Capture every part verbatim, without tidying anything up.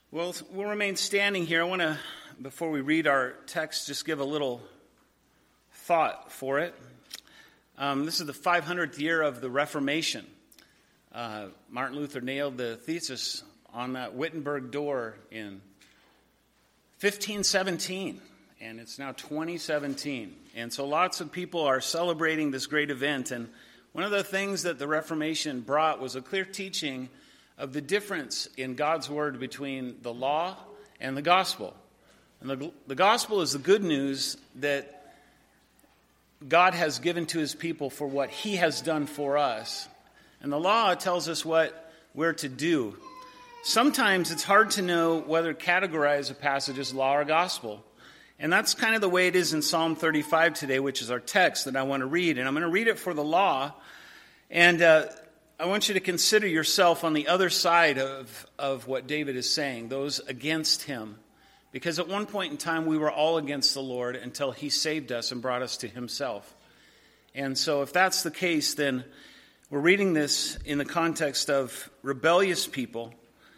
Well, we'll remain standing here. I want to, before we read our text, just give a little thought for it. Um, this is the five hundredth year of the Reformation. Uh, Martin Luther nailed the thesis on that Wittenberg door in fifteen seventeen, and it's now twenty seventeen. And so lots of people are celebrating this great event, and one of the things that the Reformation brought was a clear teaching of the difference in God's word between the law and the gospel. And the, the gospel is the good news that God has given to his people for what he has done for us. And the law tells us what we're to do. Sometimes it's hard to know whether to categorize a passage as law or gospel. And that's kind of the way it is in Psalm thirty-five today, which is our text that I want to read. And I'm going to read it for the law. And uh, I want you to consider yourself on the other side of, of what David is saying, those against him. Because at one point in time, we were all against the Lord until he saved us and brought us to himself. And so if that's the case, then we're reading this in the context of rebellious people,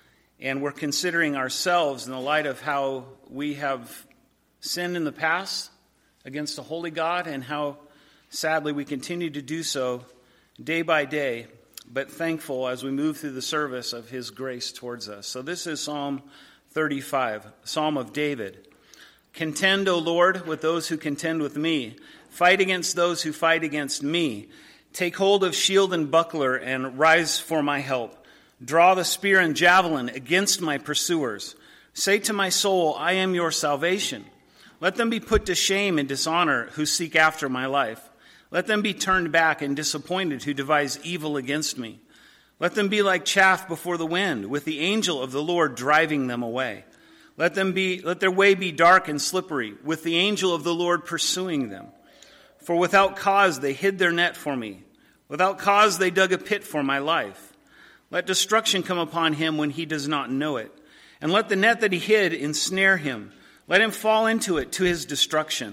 and we're considering ourselves in the light of how we have sinned in the past against a holy God, and how sadly we continue to do so day by day, but thankful as we move through the service of his grace towards us. So this is Psalm thirty-five, Psalm of David. Contend, O Lord, with those who contend with me. Fight against those who fight against me. Take hold of shield and buckler and rise for my help. Draw the spear and javelin against my pursuers. Say to my soul, I am your salvation. Let them be put to shame and dishonor who seek after my life. Let them be turned back and disappointed who devise evil against me. Let them be like chaff before the wind, with the angel of the Lord driving them away. Let them be, let their way be dark and slippery, with the angel of the Lord pursuing them. For without cause they hid their net for me. Without cause they dug a pit for my life. Let destruction come upon him when he does not know it. And let the net that he hid ensnare him. Let him fall into it to his destruction.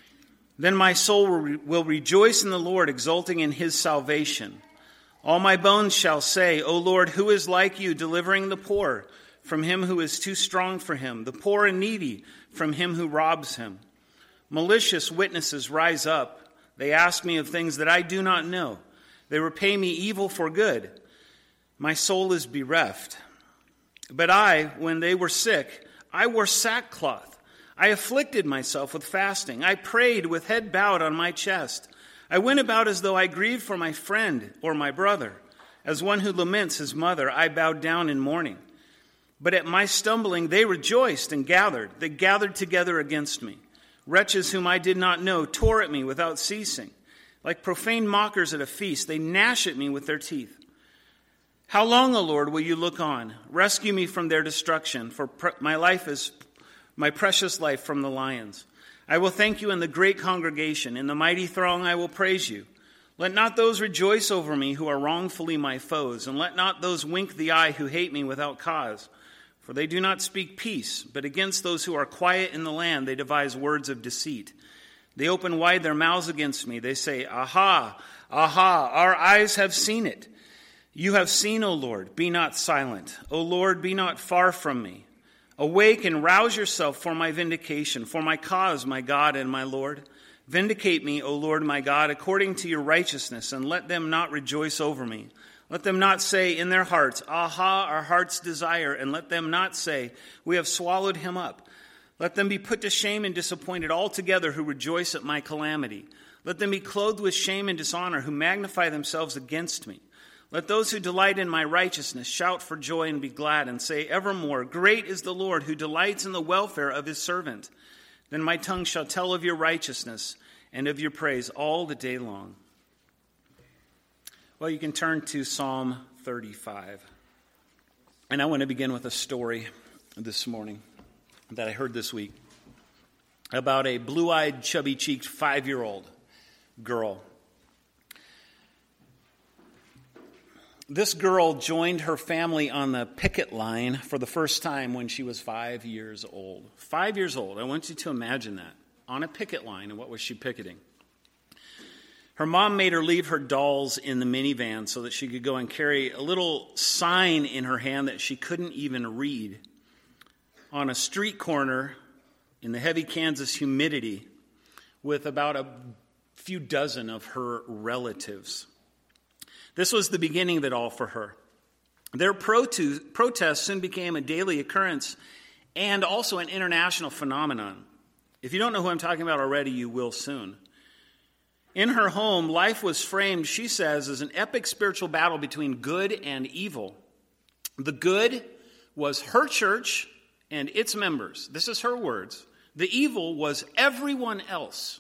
Then my soul will, re- will rejoice in the Lord, exulting in his salvation. All my bones shall say, O Lord, who is like you, delivering the poor from him who is too strong for him, the poor and needy from him who robs him? Malicious witnesses rise up. They ask me of things that I do not know. They repay me evil for good. My soul is bereft. But I, when they were sick, I wore sackcloth. I afflicted myself with fasting. I prayed with head bowed on my chest. I went about as though I grieved for my friend or my brother. As one who laments his mother, I bowed down in mourning. But at my stumbling, they rejoiced and gathered. They gathered together against me. Wretches whom I did not know tore at me without ceasing. Like profane mockers at a feast, they gnash at me with their teeth. How long, O Lord, will you look on? Rescue me from their destruction, for pre- my life is my precious life from the lions. I will thank you in the great congregation. In the mighty throng I will praise you. Let not those rejoice over me who are wrongfully my foes, and let not those wink the eye who hate me without cause. For they do not speak peace, but against those who are quiet in the land they devise words of deceit. They open wide their mouths against me. They say, Aha, aha, our eyes have seen it. You have seen, O Lord, be not silent. O Lord, be not far from me. Awake and rouse yourself for my vindication, for my cause, my God and my Lord. Vindicate me, O Lord my God, according to your righteousness, and let them not rejoice over me. Let them not say in their hearts, Aha, our heart's desire, and let them not say, We have swallowed him up. Let them be put to shame and disappointed altogether who rejoice at my calamity. Let them be clothed with shame and dishonor who magnify themselves against me. Let those who delight in my righteousness shout for joy and be glad and say evermore, Great is the Lord who delights in the welfare of his servant. Then my tongue shall tell of your righteousness and of your praise all the day long. Well, you can turn to Psalm thirty-five. And I want to begin with a story this morning that I heard this week about a blue-eyed, chubby-cheeked five-year-old girl. This girl joined her family on the picket line for the first time when she was five years old. Five years old. I want you to imagine that. On a picket line. And what was she picketing? Her mom made her leave her dolls in the minivan so that she could go and carry a little sign in her hand that she couldn't even read. on a street corner in the heavy Kansas humidity with about a few dozen of her relatives. This was the beginning of it all for her. Their proto- protests soon became a daily occurrence and also an international phenomenon. If you don't know who I'm talking about already, you will soon. In her home, life was framed, she says, as an epic spiritual battle between good and evil. The good was her church and its members. This is her words. The evil was everyone else.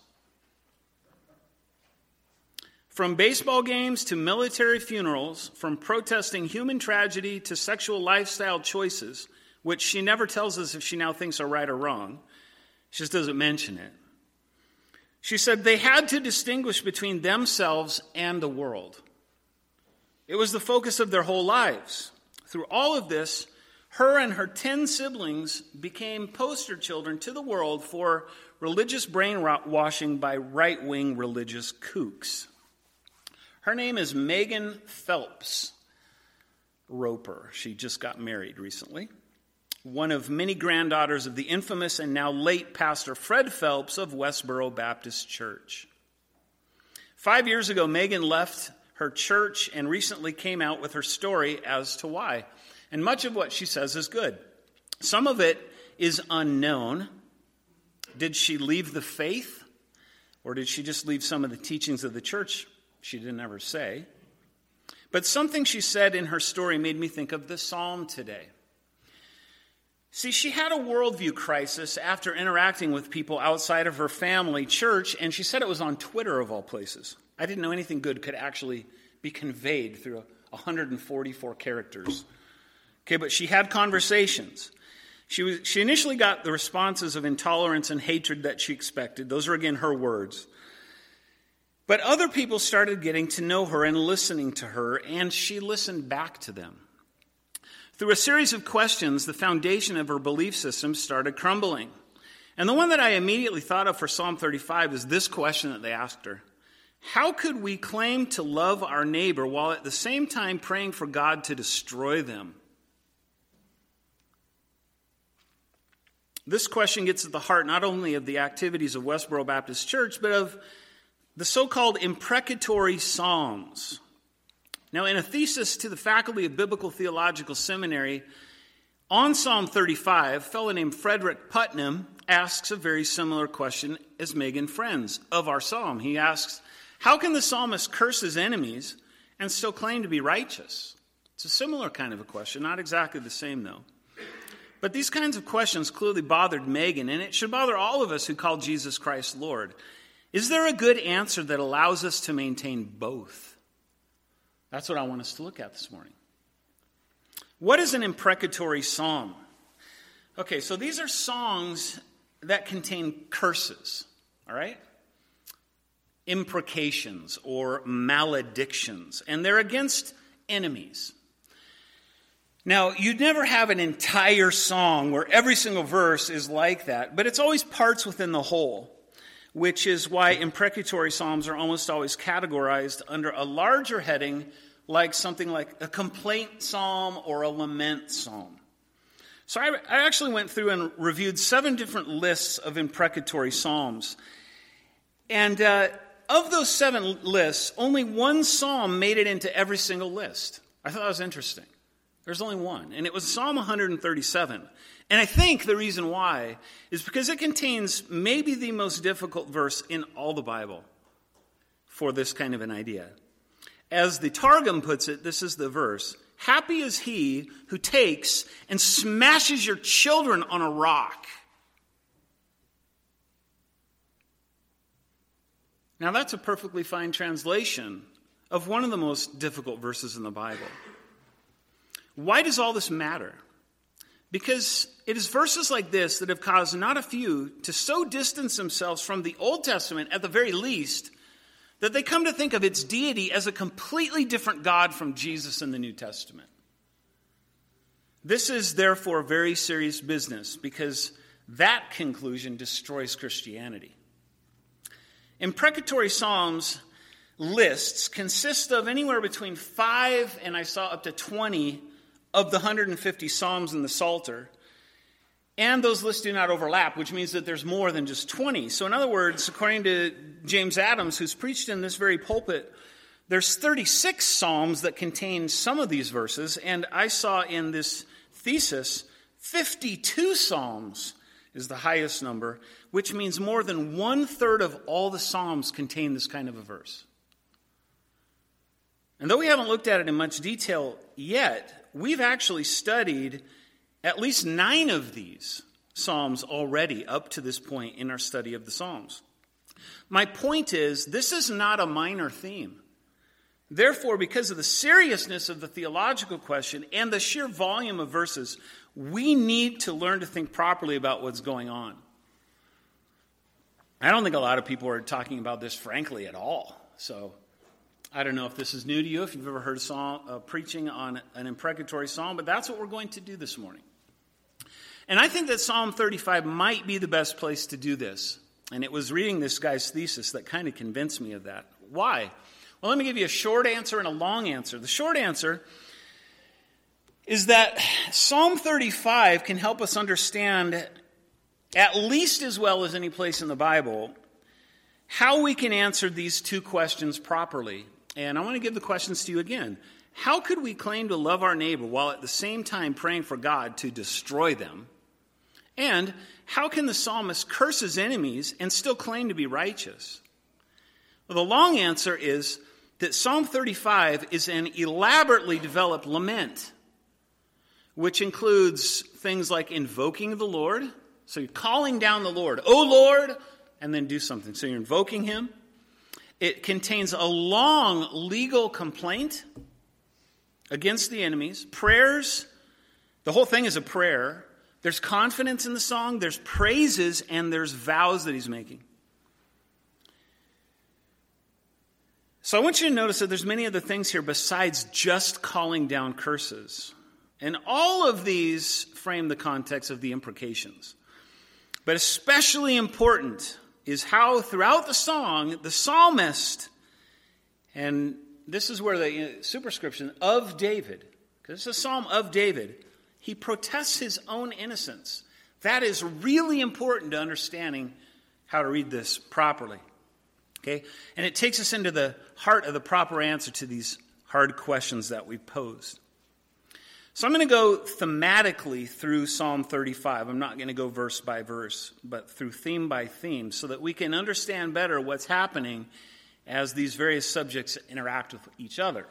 From baseball games to military funerals, from protesting human tragedy to sexual lifestyle choices, which she never tells us if she now thinks are right or wrong. She just doesn't mention it. She said they had to distinguish between themselves and the world. It was the focus of their whole lives. Through all of this, her and her ten siblings became poster children to the world for religious brainwashing by right-wing religious kooks. Her name is Megan Phelps Roper. She just got married recently. One of many granddaughters of the infamous and now late Pastor Fred Phelps of Westboro Baptist Church. Five years ago, Megan left her church and recently came out with her story as to why. And much of what she says is good. Some of it is unknown. Did she leave the faith? Or did she just leave some of the teachings of the church? She didn't ever say. But something she said in her story made me think of the psalm today. See, she had a worldview crisis after interacting with people outside of her family church, and she said it was on Twitter of all places. I didn't know anything good could actually be conveyed through one hundred forty-four characters. Okay, but she had conversations. She was, she initially got the responses of intolerance and hatred that she expected. Those are, again, her words. But other people started getting to know her and listening to her, and she listened back to them. Through a series of questions, the foundation of her belief system started crumbling. And the one that I immediately thought of for Psalm thirty-five is this question that they asked her. How could we claim to love our neighbor while at the same time praying for God to destroy them? This question gets at the heart not only of the activities of Westboro Baptist Church, but of the so-called imprecatory Psalms. Now, in a thesis to the Faculty of Biblical Theological Seminary on Psalm thirty-five, a fellow named Frederick Putnam asks a very similar question as Megan Friends of our psalm. He asks, how can the psalmist curse his enemies and still claim to be righteous? It's a similar kind of a question, not exactly the same, though. But these kinds of questions clearly bothered Megan, and it should bother all of us who call Jesus Christ Lord. Is there a good answer that allows us to maintain both? That's what I want us to look at this morning. What is an imprecatory psalm? Okay, so these are songs that contain curses, all right? Imprecations or maledictions, and they're against enemies. Now, you'd never have an entire song where every single verse is like that, but it's always parts within the whole, which is why imprecatory psalms are almost always categorized under a larger heading, like something like a complaint psalm or a lament psalm. So I, I actually went through and reviewed seven different lists of imprecatory psalms. And uh, of those seven lists, only one psalm made it into every single list. I thought that was interesting. There's only one, and it was Psalm one thirty-seven. And I think the reason why is because it contains maybe the most difficult verse in all the Bible for this kind of an idea. As the Targum puts it, this is the verse. Happy is he who takes and smashes your children on a rock. Now that's a perfectly fine translation of one of the most difficult verses in the Bible. Why does all this matter? Because it is verses like this that have caused not a few to so distance themselves from the Old Testament, at the very least, that they come to think of its deity as a completely different God from Jesus in the New Testament. This is therefore very serious business, because that conclusion destroys Christianity. Imprecatory Psalms lists consist of anywhere between five and I saw up to twenty of the one hundred fifty Psalms in the Psalter. And those lists do not overlap, which means that there's more than just twenty. So in other words, according to James Adams, who's preached in this very pulpit, there's thirty-six psalms that contain some of these verses. And I saw in this thesis, fifty-two psalms is the highest number, which means more than one-third of all the psalms contain this kind of a verse. And though we haven't looked at it in much detail yet, we've actually studied at least nine of these psalms already up to this point in our study of the Psalms. My point is, this is not a minor theme. Therefore, because of the seriousness of the theological question and the sheer volume of verses, we need to learn to think properly about what's going on. I don't think a lot of people are talking about this frankly at all. So I don't know if this is new to you, if you've ever heard psalm, uh, preaching on an imprecatory psalm, but that's what we're going to do this morning. And I think that Psalm thirty-five might be the best place to do this. And it was reading this guy's thesis that kind of convinced me of that. Why? Well, let me give you a short answer and a long answer. The short answer is that Psalm thirty-five can help us understand, at least as well as any place in the Bible, how we can answer these two questions properly. And I want to give the questions to you again. How could we claim to love our neighbor while at the same time praying for God to destroy them? And how can the psalmist curse his enemies and still claim to be righteous? Well, the long answer is that Psalm thirty-five is an elaborately developed lament, which includes things like invoking the Lord. So you're calling down the Lord, "Oh Lord," and then do something. So you're invoking him. It contains a long legal complaint against the enemies, prayers. The whole thing is a prayer. There's confidence in the song, there's praises, and there's vows that he's making. So I want you to notice that there's many other things here besides just calling down curses. And all of these frame the context of the imprecations. But especially important is how throughout the song, the psalmist, and this is where the superscription of David, because it's a psalm of David, he protests his own innocence. That is really important to understanding how to read this properly. Okay? And it takes us into the heart of the proper answer to these hard questions that we've posed. So I'm going to go thematically through Psalm thirty-five. I'm not going to go verse by verse, but through theme by theme, so that we can understand better what's happening as these various subjects interact with each other.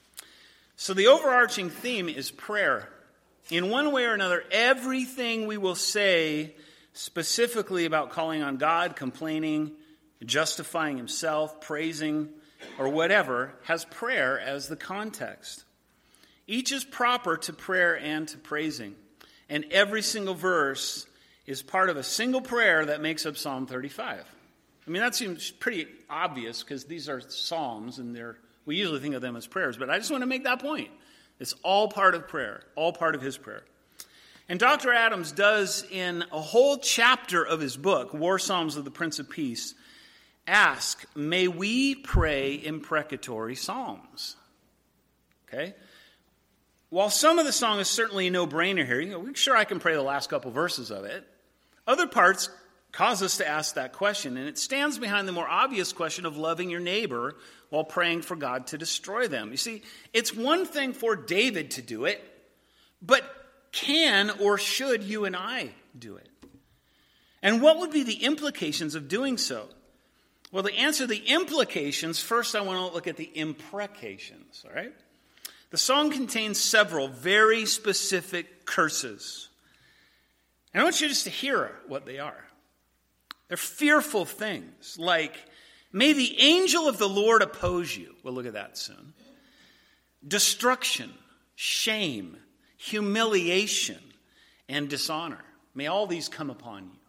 So the overarching theme is prayer. In one way or another, everything we will say specifically about calling on God, complaining, justifying himself, praising, or whatever, has prayer as the context. Each is proper to prayer and to praising. And every single verse is part of a single prayer that makes up Psalm thirty-five. I mean, that seems pretty obvious because these are psalms and they're we usually think of them as prayers. But I just want to make that point. It's all part of prayer, all part of his prayer. And Doctor Adams does, in a whole chapter of his book, War Psalms of the Prince of Peace, ask, may we pray imprecatory psalms? Okay? While some of the song is certainly a no-brainer here, you know, sure I can pray the last couple verses of it, other parts cause us to ask that question, and it stands behind the more obvious question of loving your neighbor while praying for God to destroy them. You see, it's one thing for David to do it, but can or should you and I do it? And what would be the implications of doing so? Well, to answer the implications, first I want to look at the imprecations, all right? The song contains several very specific curses. And I want you just to hear what they are. They're fearful things, like, may the angel of the Lord oppose you. We'll look at that soon. Destruction, shame, humiliation, and dishonor. May all these come upon you.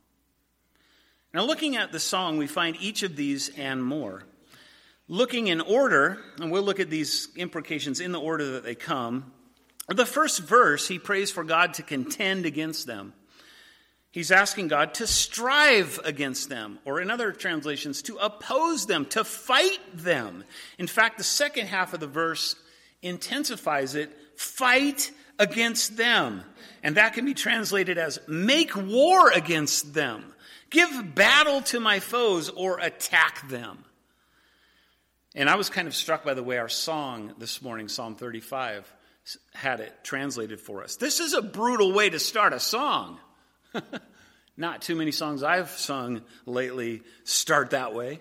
Now, looking at the song, we find each of these and more. Looking in order, and we'll look at these imprecations in the order that they come. The first verse, he prays for God to contend against them. He's asking God to strive against them, or in other translations, to oppose them, to fight them. In fact, the second half of the verse intensifies it. Fight against them. And that can be translated as make war against them. Give battle to my foes or attack them. And I was kind of struck by the way our song this morning, Psalm thirty-five, had it translated for us. This is a brutal way to start a song. Not too many songs I've sung lately start that way.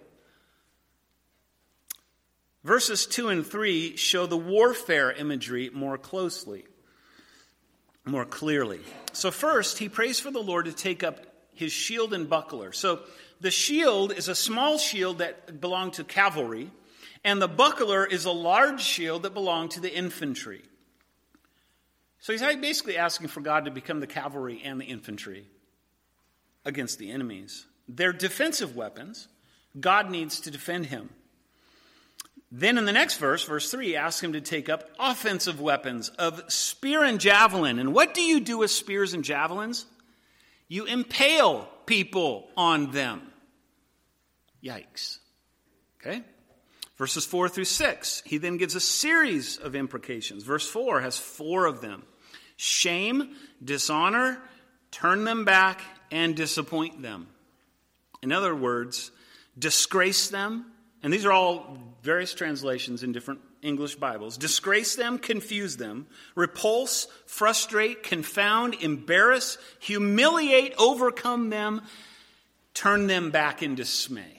Verses two and three show the warfare imagery more closely, more clearly. So first, he prays for the Lord to take up his shield and buckler. So the shield is a small shield that belonged to cavalry, and the buckler is a large shield that belonged to the infantry. So he's basically asking for God to become the cavalry and the infantry against the enemies. They're defensive weapons. God needs to defend him. Then in the next verse, verse three, he asks him to take up offensive weapons of spear and javelin. And what do you do with spears and javelins? You impale people on them. Yikes. Okay? Verses four through six, he then gives a series of imprecations. Verse four has four of them. Shame, dishonor, turn them back, and disappoint them. In other words, disgrace them. And these are all various translations in different English Bibles. Disgrace them, confuse them, repulse, frustrate, confound, embarrass, humiliate, overcome them, turn them back in dismay.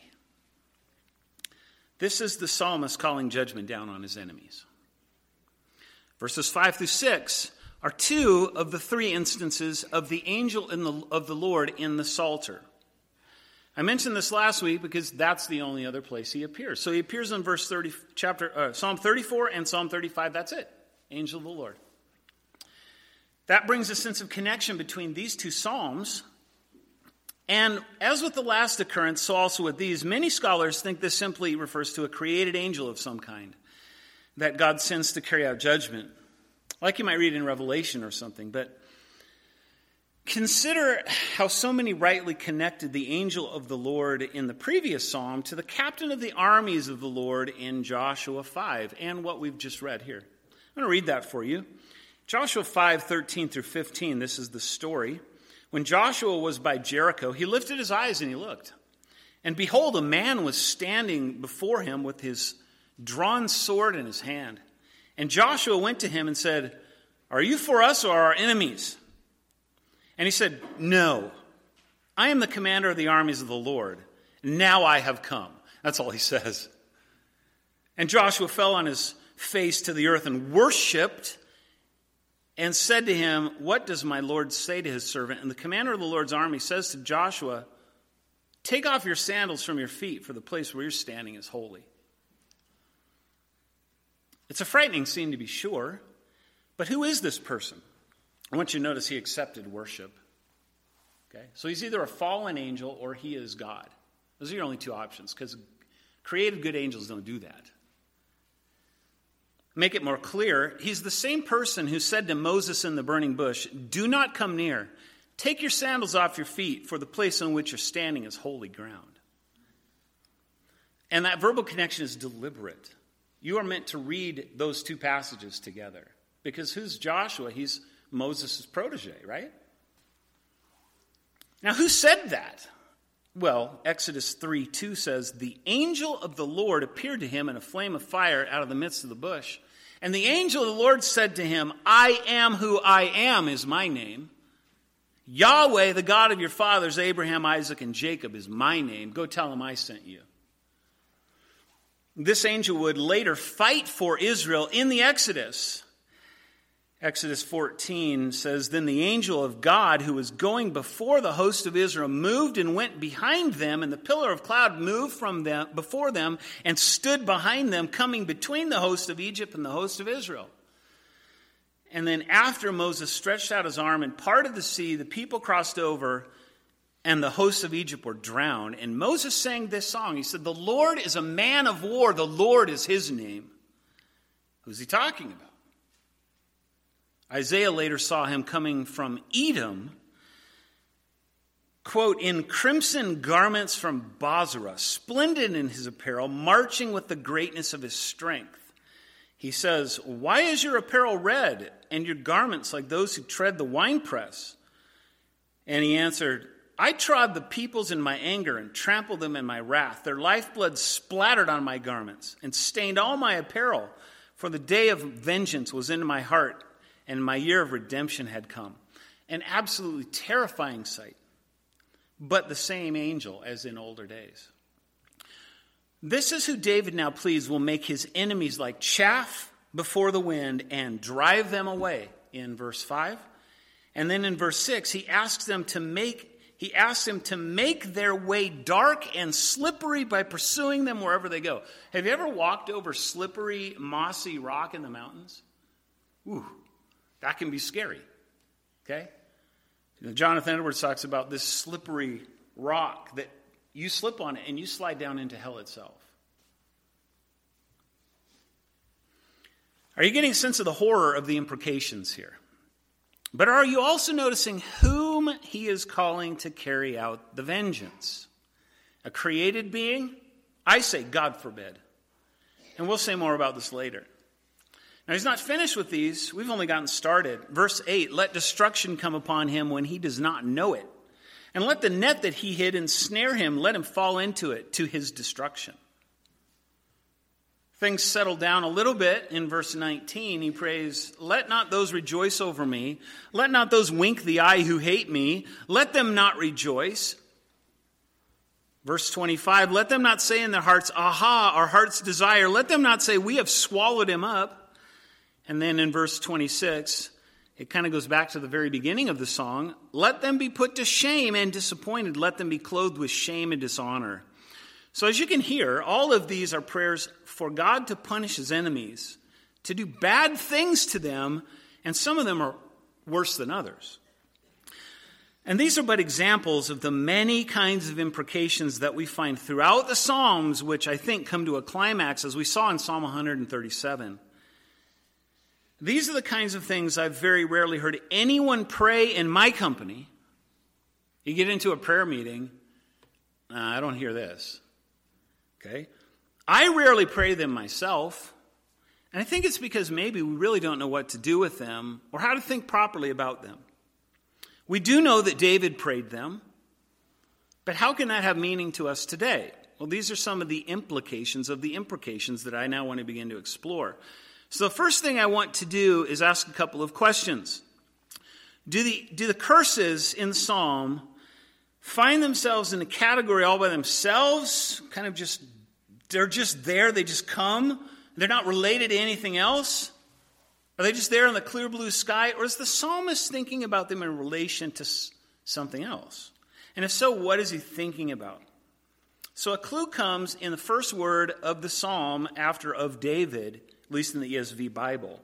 This is the psalmist calling judgment down on his enemies. Verses five through six are two of the three instances of the angel in the, of the Lord in the Psalter. I mentioned this last week because that's the only other place he appears. So he appears in verse thirty, chapter uh, Psalm thirty-four and Psalm thirty-five. That's it. Angel of the Lord. That brings a sense of connection between these two psalms. And as with the last occurrence, so also with these, many scholars think this simply refers to a created angel of some kind that God sends to carry out judgment, like you might read in Revelation or something. But consider how so many rightly connected the angel of the Lord in the previous psalm to the captain of the armies of the Lord in Joshua five, and what we've just read here. I'm going to read that for you. Joshua five, thirteen through fifteen, this is the story. When Joshua was by Jericho, he lifted his eyes and he looked. And behold, a man was standing before him with his drawn sword in his hand. And Joshua went to him and said, "Are you for us or our enemies?" And he said, "No, I am the commander of the armies of the Lord. Now I have come." That's all he says. And Joshua fell on his face to the earth and worshipped and said to him, "What does my Lord say to his servant?" And the commander of the Lord's army says to Joshua, "Take off your sandals from your feet, for the place where you're standing is holy." It's a frightening scene, to be sure. But who is this person? I want you to notice he accepted worship. Okay, so he's either a fallen angel or he is God. Those are your only two options, because created good angels don't do that. Make it more clear, he's the same person who said to Moses in the burning bush, "Do not come near. Take your sandals off your feet, for the place on which you're standing is holy ground." And that verbal connection is deliberate. You are meant to read those two passages together. Because who's Joshua? He's Moses' protege, right? Now, who said that? Well, Exodus three two says, "The angel of the Lord appeared to him in a flame of fire out of the midst of the bush. And the angel of the Lord said to him, 'I am who I am is my name. Yahweh, the God of your fathers, Abraham, Isaac, and Jacob is my name. Go tell him I sent you.'" This angel would later fight for Israel in the Exodus. Exodus fourteen says, "Then the angel of God who was going before the host of Israel moved and went behind them, and the pillar of cloud moved from them before them and stood behind them, coming between the host of Egypt and the host of Israel." And then after Moses stretched out his arm and parted the sea, the people crossed over, and the hosts of Egypt were drowned. And Moses sang this song. He said, "The Lord is a man of war. The Lord is his name." Who's he talking about? Isaiah later saw him coming from Edom, quote, "in crimson garments from Bozrah, splendid in his apparel, marching with the greatness of his strength. He says, "Why is your apparel red and your garments like those who tread the winepress?" And he answered, "I trod the peoples in my anger and trampled them in my wrath. Their lifeblood splattered on my garments and stained all my apparel. For the day of vengeance was in my heart, and my year of redemption had come." An absolutely terrifying sight, but the same angel as in older days. This is who David now pleads will make his enemies like chaff before the wind and drive them away, in verse five. And then in verse six, he asks them to make He asks them to make their way dark and slippery by pursuing them wherever they go. Have you ever walked over slippery, mossy rock in the mountains? Ooh, that can be scary. Okay? You know, Jonathan Edwards talks about this slippery rock that you slip on it and you slide down into hell itself. Are you getting a sense of the horror of the imprecations here? But are you also noticing whom he is calling to carry out the vengeance? A created being? I say, God forbid. And we'll say more about this later. Now, he's not finished with these. We've only gotten started. Verse eight, "Let destruction come upon him when he does not know it. And let the net that he hid ensnare him. Let him fall into it to his destruction." Things settle down a little bit in verse nineteen. He prays, "Let not those rejoice over me. Let not those wink the eye who hate me. Let them not rejoice." Verse twenty-five, "Let them not say in their hearts, 'Aha, our heart's desire.' Let them not say, 'We have swallowed him up.'" And then in verse twenty-six, it kind of goes back to the very beginning of the song. "Let them be put to shame and disappointed. Let them be clothed with shame and dishonor." So as you can hear, all of these are prayers for God to punish his enemies, to do bad things to them, and some of them are worse than others. And these are but examples of the many kinds of imprecations that we find throughout the Psalms, which I think come to a climax, as we saw in Psalm one thirty-seven. These are the kinds of things I've very rarely heard anyone pray in my company. You get into a prayer meeting, uh, I don't hear this. Okay? I rarely pray them myself, and I think it's because maybe we really don't know what to do with them or how to think properly about them. We do know that David prayed them, but how can that have meaning to us today? Well, these are some of the implications of the imprecations that I now want to begin to explore. So the first thing I want to do is ask a couple of questions. Do the, do the curses in the psalm find themselves in a category all by themselves, kind of just, they're just there, they just come, they're not related to anything else? Are they just there in the clear blue sky? Or is the psalmist thinking about them in relation to something else? And if so, what is he thinking about? So a clue comes in the first word of the psalm after of David, at least in the E S V Bible.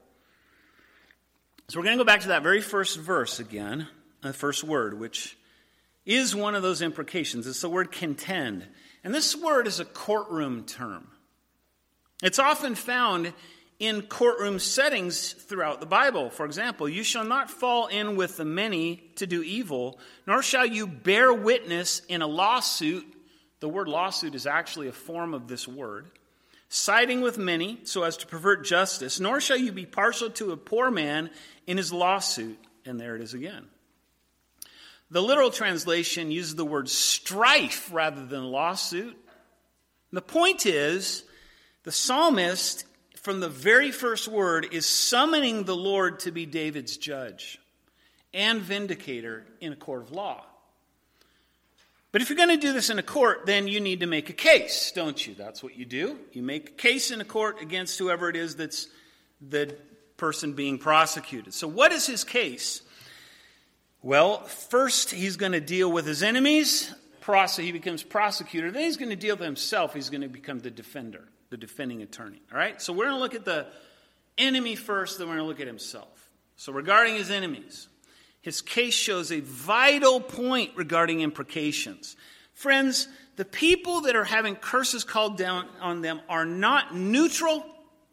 So we're going to go back to that very first verse again, the first word, which is one of those imprecations. It's the word contend. And this word is a courtroom term. It's often found in courtroom settings throughout the Bible. For example, "You shall not fall in with the many to do evil, nor shall you bear witness in a lawsuit." The word lawsuit is actually a form of this word. "Siding with many so as to pervert justice, nor shall you be partial to a poor man in his lawsuit." And there it is again. The literal translation uses the word strife rather than lawsuit. The point is, the psalmist, from the very first word, is summoning the Lord to be David's judge and vindicator in a court of law. But if you're going to do this in a court, then you need to make a case, don't you? That's what you do. You make a case in a court against whoever it is that's the person being prosecuted. So what is his case? Well, first he's going to deal with his enemies. He becomes prosecutor. Then he's going to deal with himself. He's going to become the defender, the defending attorney. All right? So we're going to look at the enemy first, then we're going to look at himself. So regarding his enemies, his case shows a vital point regarding imprecations. Friends, the people that are having curses called down on them are not neutral,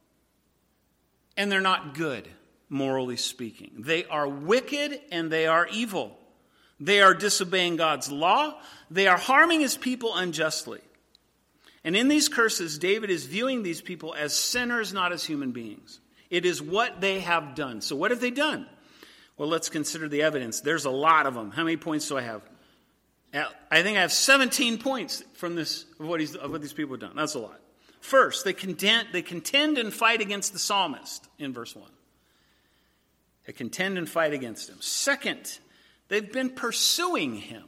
and they're not good, morally speaking. They are wicked and they are evil. They are disobeying God's law. They are harming his people unjustly. And in these curses, David is viewing these people as sinners, not as human beings. It is what they have done. So what have they done? Well, let's consider the evidence. There's a lot of them. How many points do I have? I think I have seventeen points from this of what, he's, of what these people have done. That's a lot. First, they contend, they contend and fight against the psalmist in verse one. They contend and fight against him. Second, they've been pursuing him.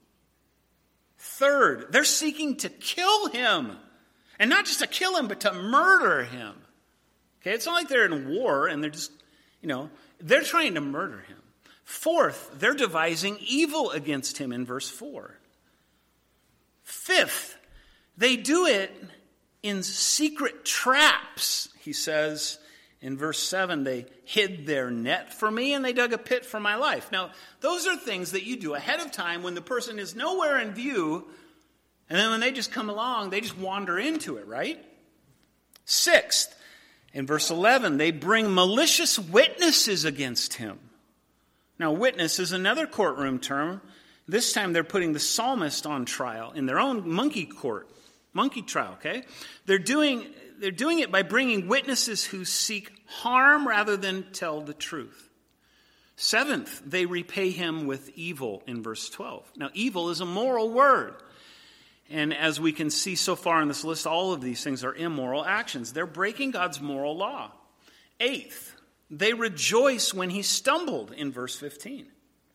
Third, they're seeking to kill him. And not just to kill him, but to murder him. Okay, it's not like they're in war and they're just, you know, they're trying to murder him. Fourth, they're devising evil against him in verse four. Fifth, they do it in secret traps. He says in verse seven, they hid their net for me and they dug a pit for my life. Now, those are things that you do ahead of time when the person is nowhere in view, and then when they just come along, they just wander into it, right? Sixth, in verse eleven, they bring malicious witnesses against him. Now, witness is another courtroom term. This time they're putting the psalmist on trial in their own monkey court, monkey trial, okay? They're doing, they're doing it by bringing witnesses who seek harm rather than tell the truth. Seventh, they repay him with evil in verse twelve. Now, evil is a moral word. And as we can see so far in this list, all of these things are immoral actions. They're breaking God's moral law. Eighth, they rejoice when he stumbled in verse fifteen.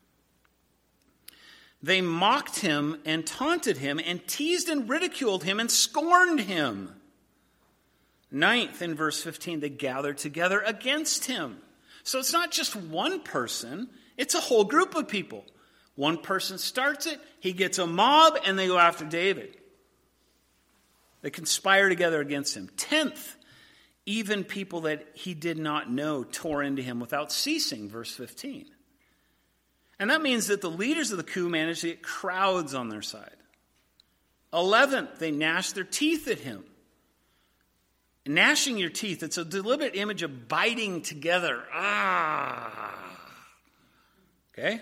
They mocked him and taunted him and teased and ridiculed him and scorned him. Ninth, in verse fifteen, they gathered together against him. So it's not just one person, it's a whole group of people. One person starts it, he gets a mob, and they go after David. They conspire together against him. Tenth, even people that he did not know tore into him without ceasing, verse fifteen. And that means that the leaders of the coup managed to get crowds on their side. Eleventh, they gnashed their teeth at him. Gnashing your teeth, it's a deliberate image of biting together. Ah. Okay?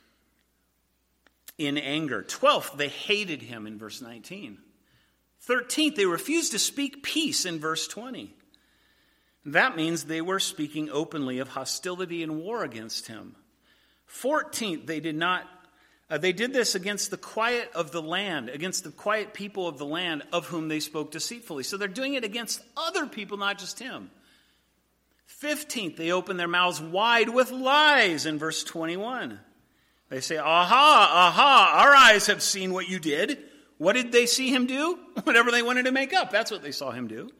In anger. Twelfth, they hated him in verse nineteen. Thirteenth, they refused to speak peace in verse twenty. That means they were speaking openly of hostility and war against him. Fourteenth, they did not, uh, they did this against the quiet of the land, against the quiet people of the land of whom they spoke deceitfully. So they're doing it against other people, not just him. Fifteenth, they open their mouths wide with lies in verse twenty-one. They say, aha, aha, our eyes have seen what you did. What did they see him do? Whatever they wanted to make up. That's what they saw him do.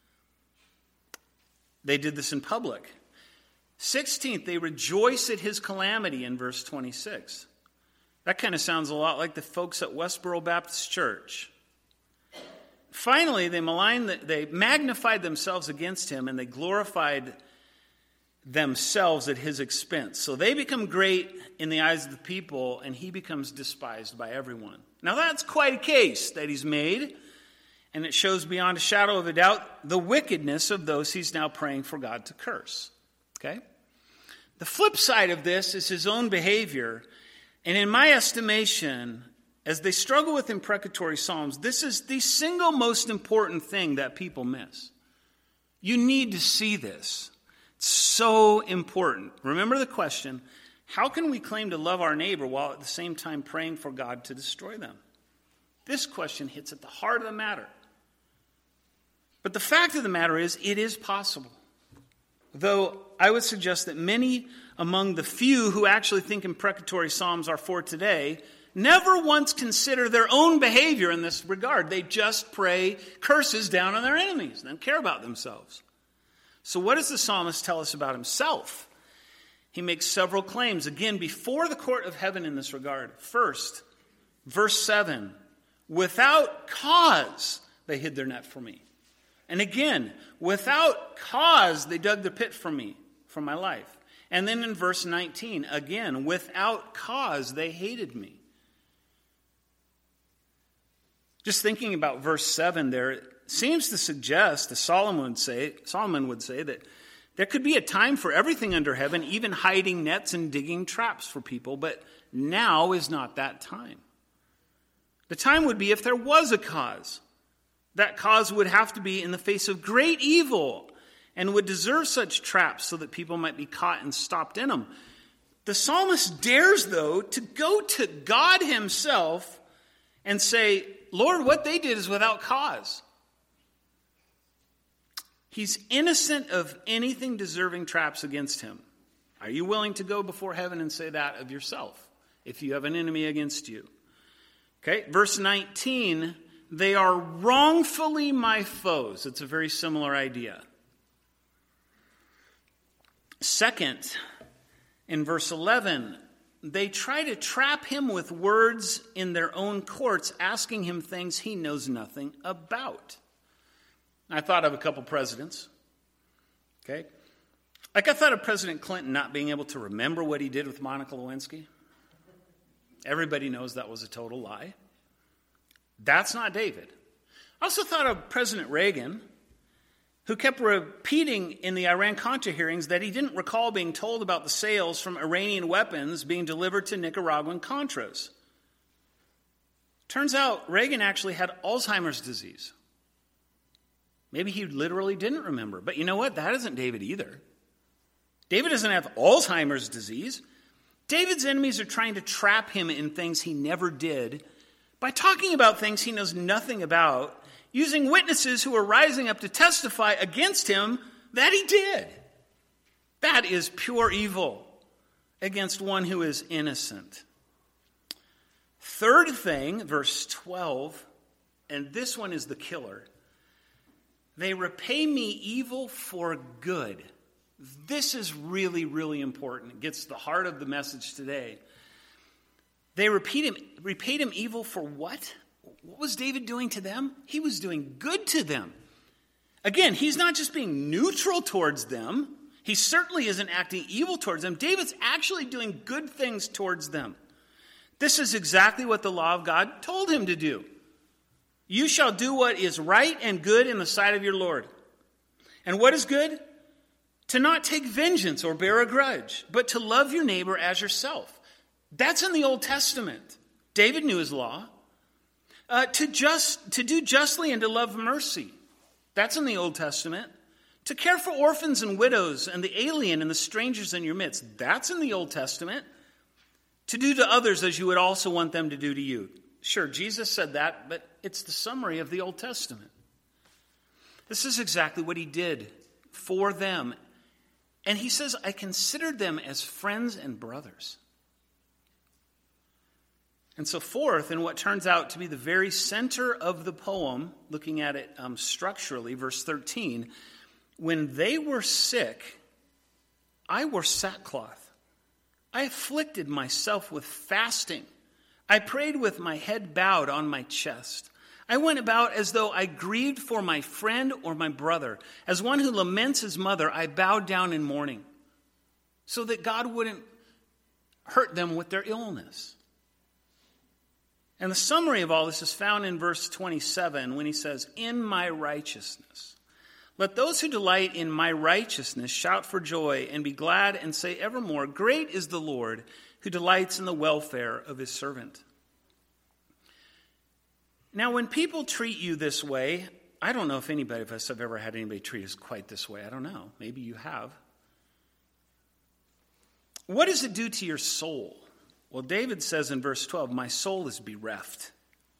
They did this in public. Sixteenth, they rejoice at his calamity in verse twenty-six. That kind of sounds a lot like the folks at Westboro Baptist Church. Finally, they maligned, they magnified themselves against him, and they glorified themselves at his expense. So they become great in the eyes of the people, and he becomes despised by everyone. Now that's quite a case that he's made. And it shows beyond a shadow of a doubt the wickedness of those he's now praying for God to curse. Okay? The flip side of this is his own behavior. And in my estimation, as they struggle with imprecatory psalms, this is the single most important thing that people miss. You need to see this. It's so important. Remember the question, how can we claim to love our neighbor while at the same time praying for God to destroy them? This question hits at the heart of the matter. But the fact of the matter is, it is possible. Though I would suggest that many among the few who actually think imprecatory psalms are for today never once consider their own behavior in this regard. They just pray curses down on their enemies. They don't care about themselves. So what does the psalmist tell us about himself? He makes several claims, again, before the court of heaven in this regard. First, verse seven, without cause they hid their net for me. And again, without cause, they dug the pit for me, for my life. And then in verse nineteen, again, without cause, they hated me. Just thinking about verse seven there, it seems to suggest, as Solomon would say, Solomon would say that there could be a time for everything under heaven, even hiding nets and digging traps for people, but now is not that time. The time would be if there was a cause. That cause would have to be in the face of great evil and would deserve such traps so that people might be caught and stopped in them. The psalmist dares, though, to go to God himself and say, Lord, what they did is without cause. He's innocent of anything deserving traps against him. Are you willing to go before heaven and say that of yourself if you have an enemy against you? Okay, verse nineteen, they are wrongfully my foes. It's a very similar idea. Second, in verse eleven, they try to trap him with words in their own courts, asking him things he knows nothing about. I thought of a couple presidents. Okay? Like I thought of President Clinton not being able to remember what he did with Monica Lewinsky. Everybody knows that was a total lie. That's not David. I also thought of President Reagan, who kept repeating in the Iran-Contra hearings that he didn't recall being told about the sales from Iranian weapons being delivered to Nicaraguan Contras. Turns out Reagan actually had Alzheimer's disease. Maybe he literally didn't remember. But you know what? That isn't David either. David doesn't have Alzheimer's disease. David's enemies are trying to trap him in things he never did by talking about things he knows nothing about, using witnesses who are rising up to testify against him that he did. That is pure evil against one who is innocent. Third thing, verse twelve, and this one is the killer. They repay me evil for good. This is really, really important. It gets to the heart of the message today. They repeat him, repaid him evil for what? What was David doing to them? He was doing good to them. Again, he's not just being neutral towards them. He certainly isn't acting evil towards them. David's actually doing good things towards them. This is exactly what the law of God told him to do. You shall do what is right and good in the sight of your Lord. And what is good? To not take vengeance or bear a grudge, but to love your neighbor as yourself. That's in the Old Testament. David knew his law. Uh, to just to do justly and to love mercy. That's in the Old Testament. To care for orphans and widows and the alien and the strangers in your midst. That's in the Old Testament. To do to others as you would also want them to do to you. Sure, Jesus said that, but it's the summary of the Old Testament. This is exactly what he did for them. And he says, I considered them as friends and brothers. And so fourth, in what turns out to be the very center of the poem, looking at it um, structurally, verse thirteen, when they were sick, I wore sackcloth. I afflicted myself with fasting. I prayed with my head bowed on my chest. I went about as though I grieved for my friend or my brother. As one who laments his mother, I bowed down in mourning, so that God wouldn't hurt them with their illness. And the summary of all this is found in verse twenty-seven when he says, in my righteousness. Let those who delight in my righteousness shout for joy and be glad and say evermore, great is the Lord who delights in the welfare of his servant. Now, when people treat you this way, I don't know if anybody of us have ever had anybody treat us quite this way. I don't know. Maybe you have. What does it do to your soul? Well, David says in verse twelve, my soul is bereft.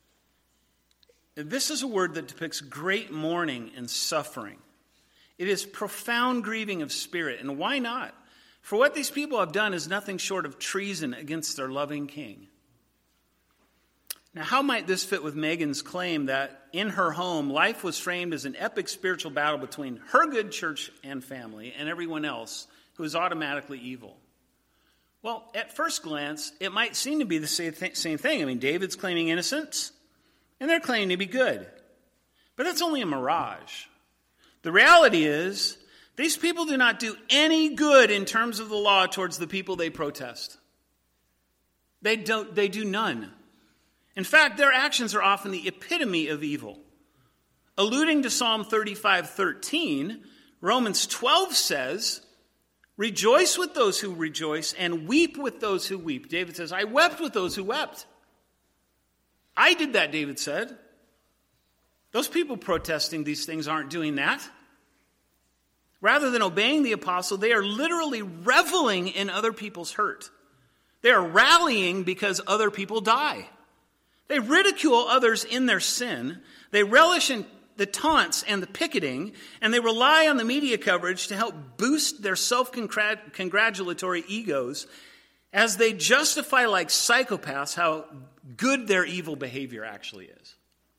This is a word that depicts great mourning and suffering. It is profound grieving of spirit. And why not? For what these people have done is nothing short of treason against their loving king. Now, how might this fit with Megan's claim that in her home, life was framed as an epic spiritual battle between her good church and family and everyone else who is automatically evil? Well, at first glance, it might seem to be the same thing. I mean, David's claiming innocence, and they're claiming to be good. But that's only a mirage. The reality is, these people do not do any good in terms of the law towards the people they protest. They don't. They do none. In fact, their actions are often the epitome of evil. Alluding to Psalm thirty-five thirteen, Romans twelve says, rejoice with those who rejoice and weep with those who weep. David says, I wept with those who wept. I did that, David said. Those people protesting these things aren't doing that. Rather than obeying the apostle, they are literally reveling in other people's hurt. They are rallying because other people die. They ridicule others in their sin. They relish in the taunts and the picketing, and they rely on the media coverage to help boost their self-congratulatory egos as they justify like psychopaths how good their evil behavior actually is.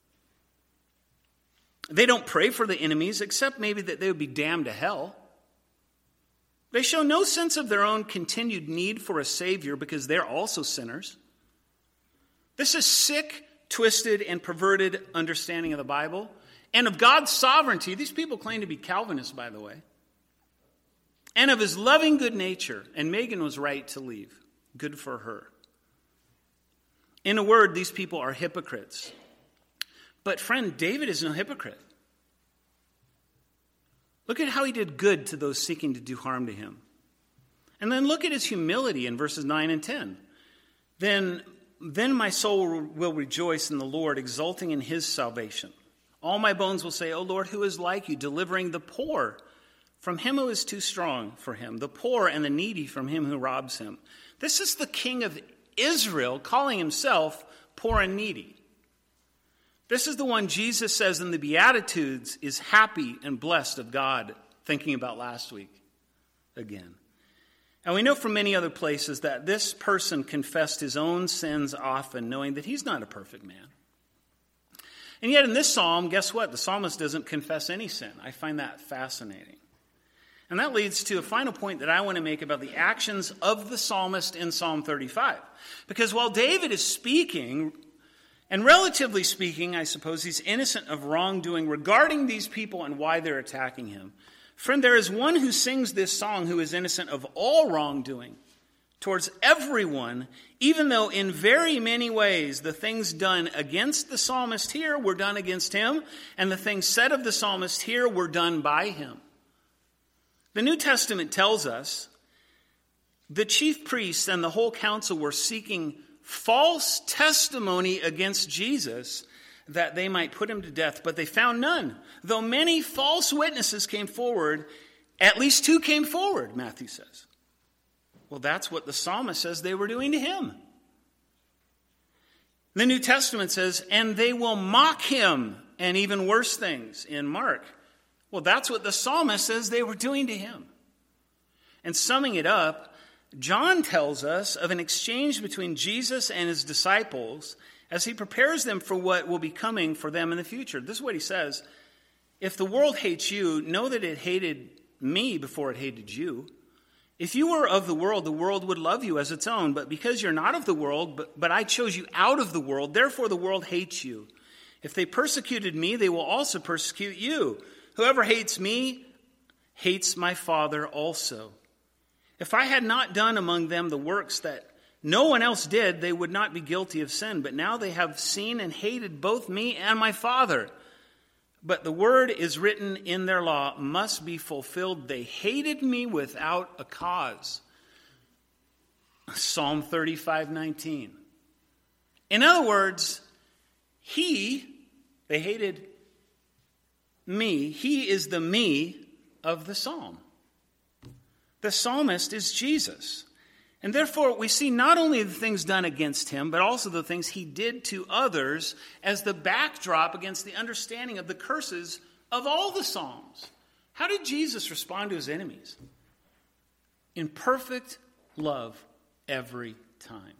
They don't pray for the enemies, except maybe that they would be damned to hell. They show no sense of their own continued need for a Savior because they're also sinners. This is sick, twisted, and perverted understanding of the Bible and of God's sovereignty. These people claim to be Calvinists, by the way. And of his loving good nature. And Megan was right to leave. Good for her. In a word, these people are hypocrites. But friend, David is no hypocrite. Look at how he did good to those seeking to do harm to him. And then look at his humility in verses nine and ten. Then, then my soul will rejoice in the Lord, exulting in his salvation. All my bones will say, O Lord, who is like you, delivering the poor from him who is too strong for him, the poor and the needy from him who robs him. This is the king of Israel calling himself poor and needy. This is the one Jesus says in the Beatitudes is happy and blessed of God, thinking about last week again. And we know from many other places that this person confessed his own sins often, knowing that he's not a perfect man. And yet in this psalm, guess what? The psalmist doesn't confess any sin. I find that fascinating. And that leads to a final point that I want to make about the actions of the psalmist in Psalm thirty-five. Because while David is speaking, and relatively speaking, I suppose he's innocent of wrongdoing regarding these people and why they're attacking him. Friend, there is one who sings this song who is innocent of all wrongdoing towards everyone, even though in very many ways the things done against the psalmist here were done against him, and the things said of the psalmist here were done by him. The New Testament tells us the chief priests and the whole council were seeking false testimony against Jesus that they might put him to death, but they found none. Though many false witnesses came forward, at least two came forward, Matthew says. Well, that's what the psalmist says they were doing to him. The New Testament says, and they will mock him, and even worse things in Mark. Well, that's what the psalmist says they were doing to him. And summing it up, John tells us of an exchange between Jesus and his disciples as he prepares them for what will be coming for them in the future. This is what he says. If the world hates you, know that it hated me before it hated you. If you were of the world, the world would love you as its own. But because you're not of the world, but, but I chose you out of the world, therefore the world hates you. If they persecuted me, they will also persecute you. Whoever hates me hates my Father also. If I had not done among them the works that no one else did, they would not be guilty of sin. But now they have seen and hated both me and my Father. But the word is written in their law must be fulfilled. They hated me without a cause. Psalm thirty-five nineteen. In other words, he, they hated me, he is the me of the psalm. The psalmist is Jesus. And therefore, we see not only the things done against him, but also the things he did to others as the backdrop against the understanding of the curses of all the Psalms. How did Jesus respond to his enemies? In perfect love every time.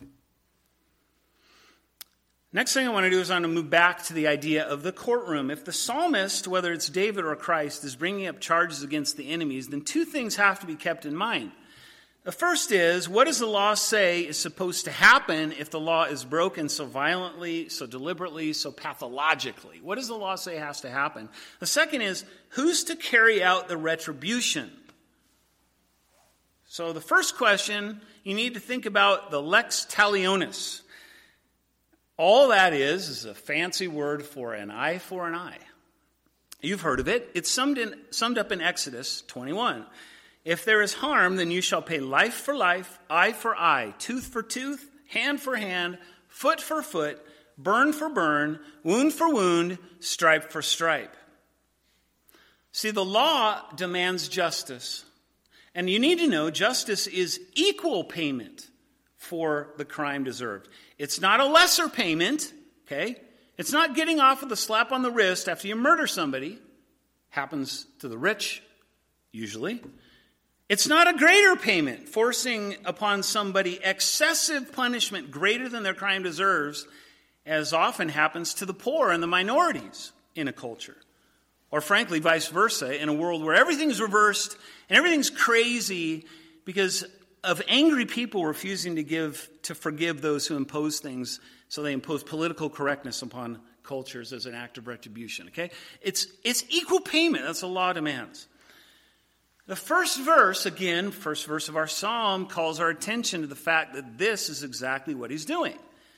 Next thing I want to do is I want to move back to the idea of the courtroom. If the psalmist, whether it's David or Christ, is bringing up charges against the enemies, then two things have to be kept in mind. The first is, what does the law say is supposed to happen if the law is broken so violently, so deliberately, so pathologically? What does the law say has to happen? The second is, who's to carry out the retribution? So the first question, you need to think about the lex talionis. All that is is a fancy word for an eye for an eye. You've heard of it. It's summed, in, summed up in Exodus twenty-one. If there is harm, then you shall pay life for life, eye for eye, tooth for tooth, hand for hand, foot for foot, burn for burn, wound for wound, stripe for stripe. See, the law demands justice. And you need to know justice is equal payment for the crime deserved. It's not a lesser payment, okay? It's not getting off with a slap on the wrist after you murder somebody. Happens to the rich, usually. It's not a greater payment, forcing upon somebody excessive punishment greater than their crime deserves, as often happens to the poor and the minorities in a culture. Or frankly, vice versa, in a world where everything's reversed and everything's crazy because of angry people refusing to give to forgive those who impose things, so they impose political correctness upon cultures as an act of retribution. Okay? It's it's equal payment. That's what the law demands. The first verse, again, first verse of our psalm, calls our attention to the fact that this is exactly what he's doing.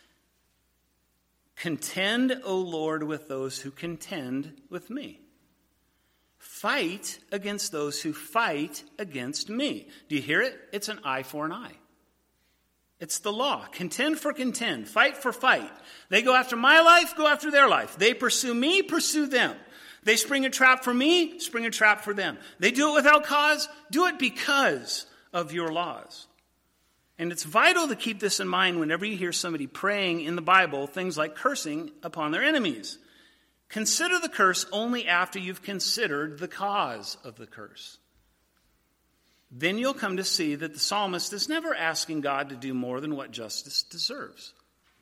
Contend, O Lord, with those who contend with me. Fight against those who fight against me. Do you hear it? It's an eye for an eye. It's the law. Contend for contend. Fight for fight. They go after my life, go after their life. They pursue me, pursue them. They spring a trap for me, spring a trap for them. They do it without cause, do it because of your laws. And it's vital to keep this in mind whenever you hear somebody praying in the Bible things like cursing upon their enemies. Consider the curse only after you've considered the cause of the curse. Then you'll come to see that the psalmist is never asking God to do more than what justice deserves.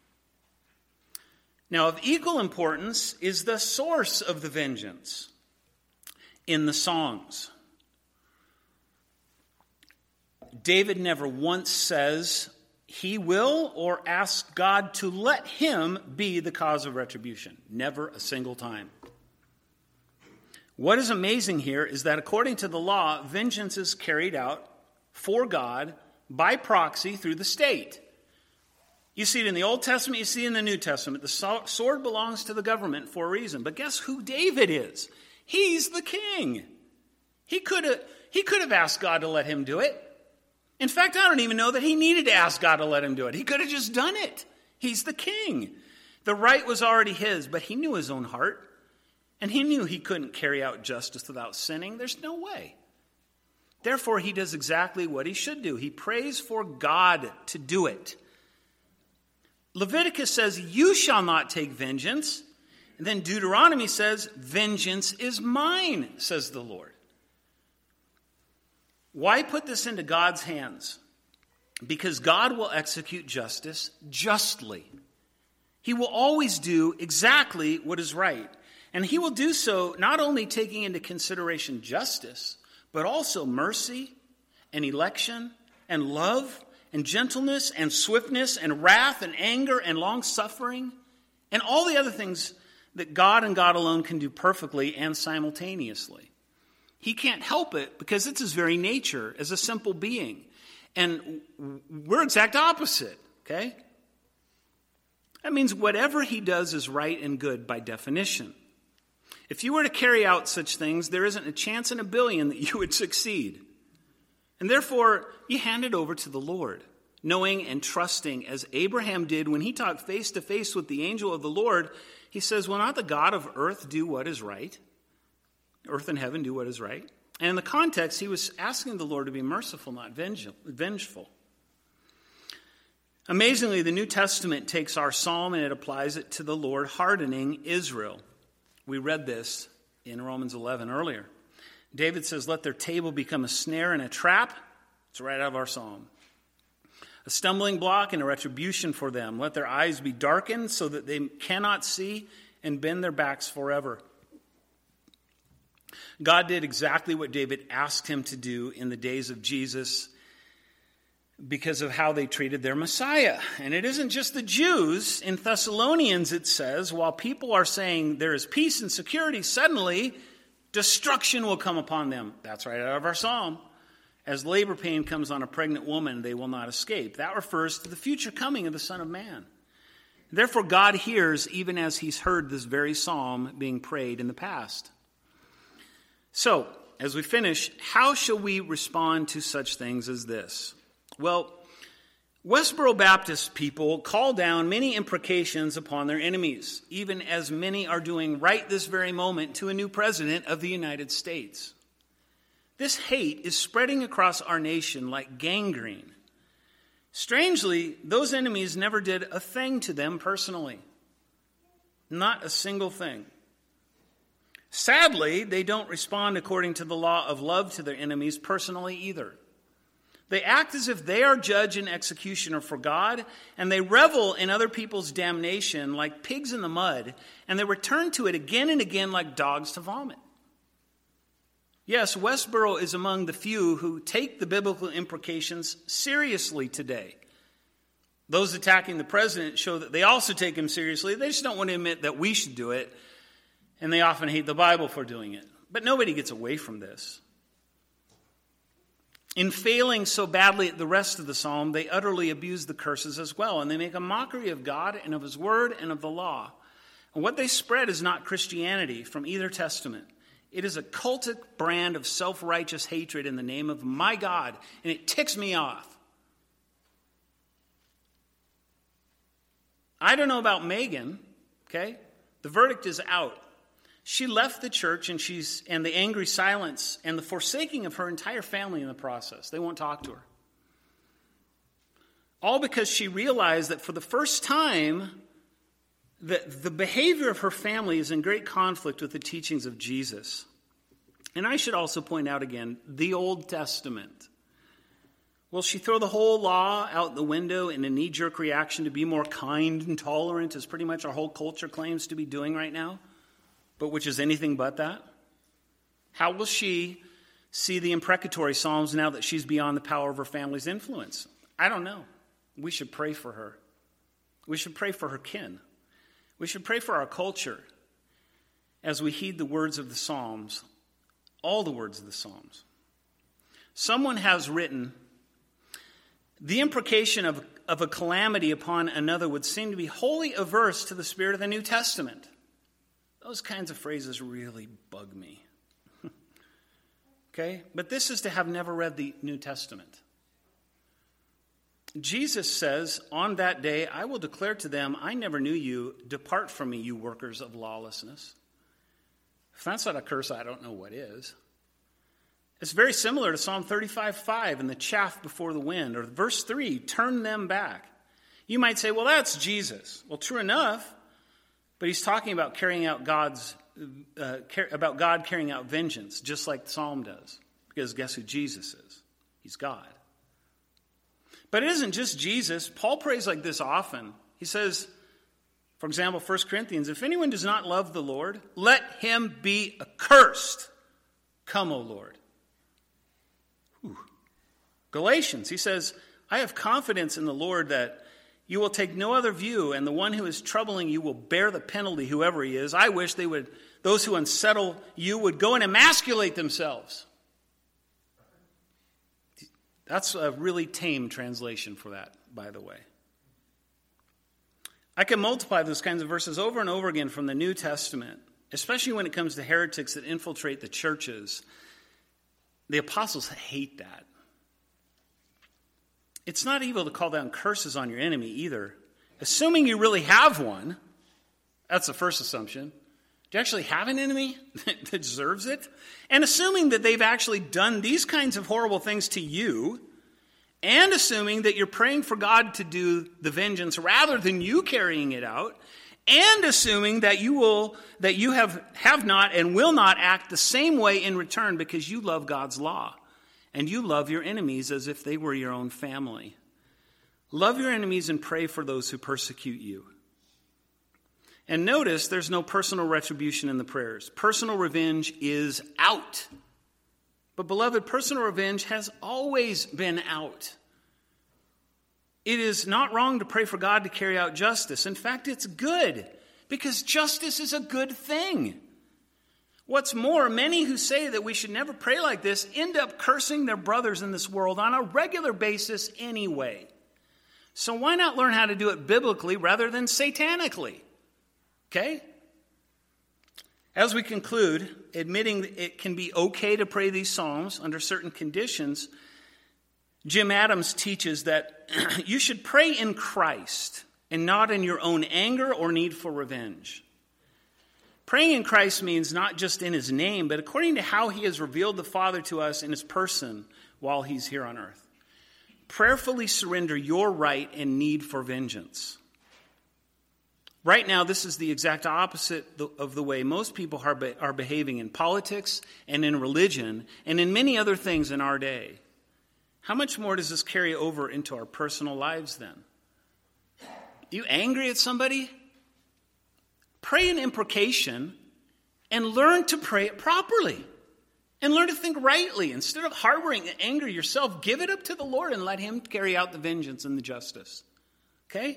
Now, of equal importance is the source of the vengeance in the songs. David never once says he will or asks God to let him be the cause of retribution. Never a single time. What is amazing here is that according to the law, vengeance is carried out for God by proxy through the state. You see it in the Old Testament, you see it in the New Testament. The sword belongs to the government for a reason. But guess who David is? He's the king. He could have, he could have asked God to let him do it. In fact, I don't even know that he needed to ask God to let him do it. He could have just done it. He's the king. The right was already his, but he knew his own heart. And he knew he couldn't carry out justice without sinning. There's no way. Therefore, he does exactly what he should do. He prays for God to do it. Leviticus says, you shall not take vengeance. And then Deuteronomy says, vengeance is mine, says the Lord. Why put this into God's hands? Because God will execute justice justly. He will always do exactly what is right. And he will do so not only taking into consideration justice, but also mercy and election and love and gentleness and swiftness and wrath and anger and long-suffering and all the other things that God and God alone can do perfectly and simultaneously. He can't help it because it's his very nature as a simple being. And we're exact opposite, okay? That means whatever he does is right and good by definition. If you were to carry out such things, there isn't a chance in a billion that you would succeed. And therefore, you hand it over to the Lord, knowing and trusting as Abraham did when he talked face to face with the angel of the Lord. He says, will not the God of earth do what is right? Earth and heaven do what is right. And in the context, he was asking the Lord to be merciful, not vengeful. Amazingly, the New Testament takes our psalm and it applies it to the Lord hardening Israel. We read this in Romans eleven earlier. David says, let their table become a snare and a trap. It's right out of our psalm. A stumbling block and a retribution for them. Let their eyes be darkened so that they cannot see and bend their backs forever. God did exactly what David asked him to do in the days of Jesus because of how they treated their Messiah. And it isn't just the Jews. In Thessalonians it says, while people are saying there is peace and security, suddenly destruction will come upon them. That's right out of our psalm. As labor pain comes on a pregnant woman, they will not escape. That refers to the future coming of the Son of Man. Therefore, God hears even as he's heard this very psalm being prayed in the past. So, as we finish, how shall we respond to such things as this? Well, Westboro Baptist people call down many imprecations upon their enemies, even as many are doing right this very moment to a new president of the United States. This hate is spreading across our nation like gangrene. Strangely, those enemies never did a thing to them personally. Not a single thing. Sadly, they don't respond according to the law of love to their enemies personally either. They act as if they are judge and executioner for God, and they revel in other people's damnation like pigs in the mud, and they return to it again and again like dogs to vomit. Yes, Westboro is among the few who take the biblical imprecations seriously today. Those attacking the president show that they also take him seriously. They just don't want to admit that we should do it, and they often hate the Bible for doing it. But nobody gets away from this. In failing so badly at the rest of the psalm, they utterly abuse the curses as well, and they make a mockery of God and of his word and of the law. And what they spread is not Christianity from either testament. It is a cultic brand of self-righteous hatred in the name of my God, and it ticks me off. I don't know about Megan, okay? The verdict is out. She left the church, and she's and the angry silence and the forsaking of her entire family in the process. They won't talk to her. All because she realized that for the first time, that the behavior of her family is in great conflict with the teachings of Jesus. And I should also point out again, the Old Testament. Will she throw the whole law out the window in a knee-jerk reaction to be more kind and tolerant, as pretty much our whole culture claims to be doing right now? But which is anything but that? How will she see the imprecatory psalms now that she's beyond the power of her family's influence? I don't know. We should pray for her. We should pray for her kin. We should pray for our culture as we heed the words of the psalms, all the words of the psalms. Someone has written, the imprecation of, of a calamity upon another would seem to be wholly averse to the spirit of the New Testament. Those kinds of phrases really bug me. Okay? But this is to have never read the New Testament. Jesus says, on that day, I will declare to them, I never knew you. Depart from me, you workers of lawlessness. If that's not a curse, I don't know what is. It's very similar to Psalm thirty-five five and the chaff before the wind, or verse three, turn them back. You might say, well, that's Jesus. Well, true enough. But he's talking about carrying out God's, uh, car- about God carrying out vengeance, just like the psalm does. Because guess who Jesus is? He's God. But it isn't just Jesus. Paul prays like this often. He says, for example, First Corinthians, if anyone does not love the Lord, let him be accursed. Come, O Lord. Whew. Galatians, he says, I have confidence in the Lord that you will take no other view, and the one who is troubling you will bear the penalty, whoever he is. I wish they would, those who unsettle you would go and emasculate themselves. That's a really tame translation for that, by the way. I can multiply those kinds of verses over and over again from the New Testament, especially when it comes to heretics that infiltrate the churches. The apostles hate that. It's not evil to call down curses on your enemy either. Assuming you really have one, that's the first assumption. Do you actually have an enemy that deserves it? And assuming that they've actually done these kinds of horrible things to you, and assuming that you're praying for God to do the vengeance rather than you carrying it out, and assuming that you will that you have, have not and will not act the same way in return because you love God's law. And you love your enemies as if they were your own family. Love your enemies and pray for those who persecute you. And notice there's no personal retribution in the prayers. Personal revenge is out. But beloved, personal revenge has always been out. It is not wrong to pray for God to carry out justice. In fact, it's good because justice is a good thing. What's more, many who say that we should never pray like this end up cursing their brothers in this world on a regular basis anyway. So why not learn how to do it biblically rather than satanically? Okay? As we conclude, admitting that it can be okay to pray these psalms under certain conditions, Jim Adams teaches that you should pray in Christ and not in your own anger or need for revenge. Praying in Christ means not just in his name, but according to how he has revealed the Father to us in his person while he's here on earth. Prayerfully surrender your right and need for vengeance. Right now, this is the exact opposite of the way most people are, be- are behaving in politics and in religion and in many other things in our day. How much more does this carry over into our personal lives then? You angry at somebody? Pray an imprecation and learn to pray it properly. And learn to think rightly. Instead of harboring anger yourself, give it up to the Lord and let him carry out the vengeance and the justice. Okay?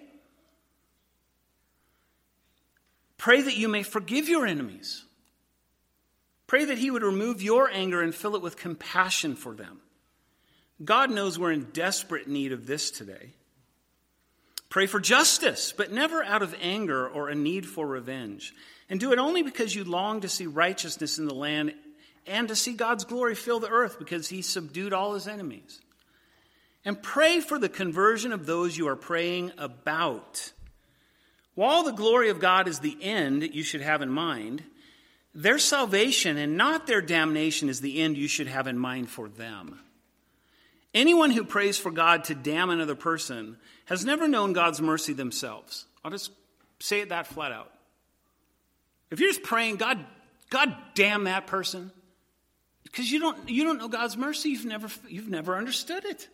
Pray that you may forgive your enemies. Pray that he would remove your anger and fill it with compassion for them. God knows we're in desperate need of this today. Pray for justice, but never out of anger or a need for revenge. And do it only because you long to see righteousness in the land and to see God's glory fill the earth because he subdued all his enemies. And pray for the conversion of those you are praying about. While the glory of God is the end you should have in mind, their salvation and not their damnation is the end you should have in mind for them. Anyone who prays for God to damn another person has never known God's mercy themselves. I'll just say it that flat out. If you're just praying, God, God damn that person, because you don't you don't know God's mercy, you've never you've never understood it.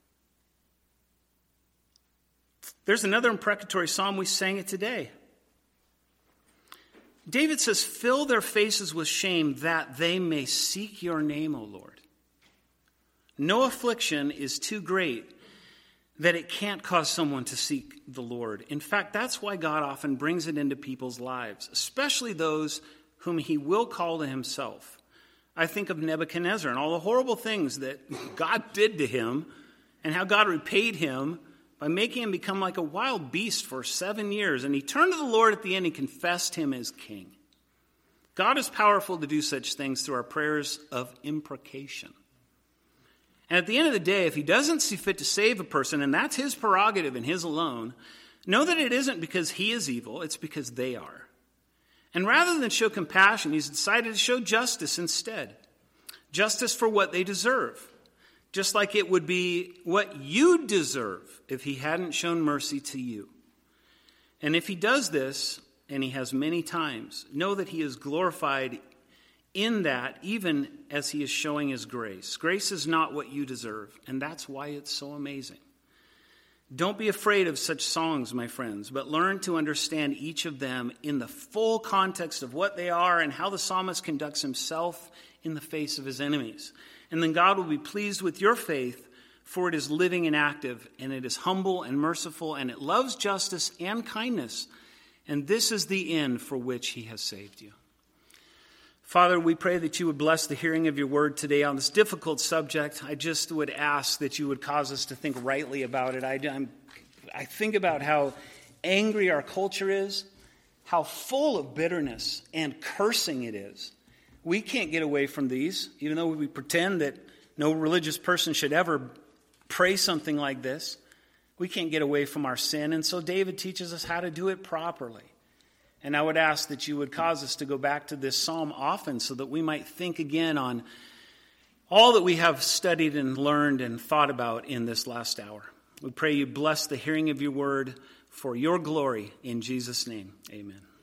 There's another imprecatory psalm, we sang it today. David says, "Fill their faces with shame that they may seek your name, O Lord." No affliction is too great that it can't cause someone to seek the Lord. In fact, that's why God often brings it into people's lives, especially those whom he will call to himself. I think of Nebuchadnezzar and all the horrible things that God did to him and how God repaid him by making him become like a wild beast for seven years. And he turned to the Lord at the end and confessed him as king. God is powerful to do such things through our prayers of imprecation. And at the end of the day, if he doesn't see fit to save a person, and that's his prerogative and his alone, know that it isn't because he is evil, it's because they are. And rather than show compassion, he's decided to show justice instead. Justice for what they deserve. Just like it would be what you deserve if he hadn't shown mercy to you. And if he does this, and he has many times, know that he is glorified in that, even as he is showing his grace. Grace is not what you deserve, and that's why it's so amazing. Don't be afraid of such songs, my friends, but learn to understand each of them in the full context of what they are and how the psalmist conducts himself in the face of his enemies. And then God will be pleased with your faith, for it is living and active, and it is humble and merciful, and it loves justice and kindness. And this is the end for which he has saved you. Father, we pray that you would bless the hearing of your word today on this difficult subject. I just would ask that you would cause us to think rightly about it. I, I'm, I think about how angry our culture is, how full of bitterness and cursing it is. We can't get away from these, even though we pretend that no religious person should ever pray something like this. We can't get away from our sin, and so David teaches us how to do it properly. And I would ask that you would cause us to go back to this psalm often so that we might think again on all that we have studied and learned and thought about in this last hour. We pray you bless the hearing of your word for your glory in Jesus' name. Amen.